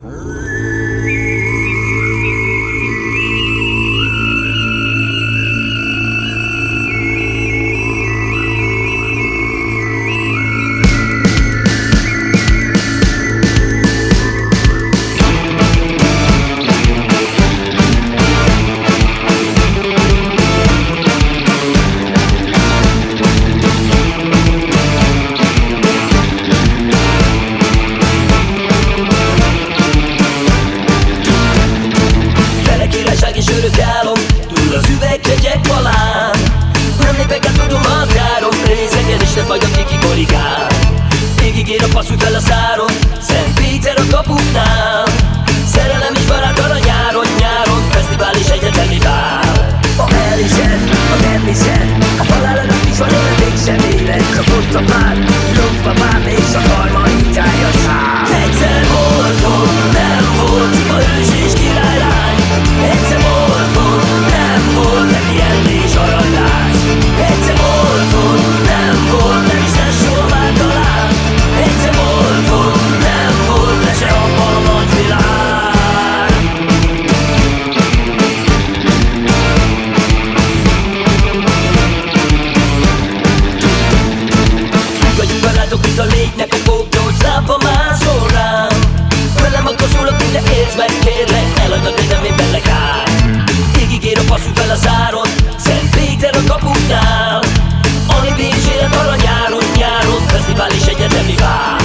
És örök álom, túl az üvegjegyek falán. Nem lépek át, tudom, határon, részegen is nem vagy, aki kikorrigál. Végigér a passzú fel a száron, Szent Péter a kapuknál. Szerelem és barát aranyáron, nyáron, fesztivál és egyetemi bál. A elhised, a nem hiszed, a haláladat is van, olyan mégsem éled. Csak ott a pár, lózbabám és a karma hitája szár. Egyszer voltam, nem volt, a hős és királylány. Egyszer voltam, nem volt, nem ilyen és aranylás. Egyszer voltam, nem volt, nem is lesz soha már talán. Egyszer voltam, nem volt, de se abban a nagy világ. Vagyunk barátok, mint a légnek a fognyolc lába mászol rám. Velem akkor szólok, de értsd meg, kérlek, elhagyd, hogy nem én bellek át. Végigér a passzú fel a száron, Szent Péter a kapuknál. Alibi és élet aranyáron, nyáron, fesztivál és egyetemi bál.